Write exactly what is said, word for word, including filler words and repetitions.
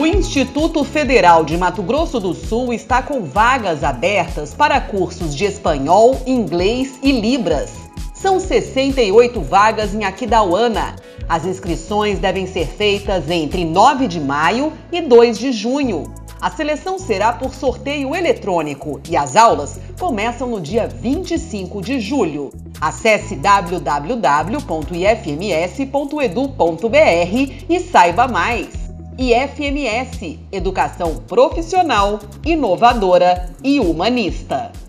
Instituto Federal de Mato Grosso do Sul está com vagas abertas para cursos de espanhol, inglês e libras. São sessenta e oito vagas em Aquidauana. As inscrições devem ser feitas entre nove de maio e dois de junho. A seleção será por sorteio eletrônico e as aulas começam no dia vinte e cinco de julho. Acesse w w w ponto i f m s ponto e d u ponto b r e saiba mais. I F M S, Educação Profissional, Inovadora e Humanista.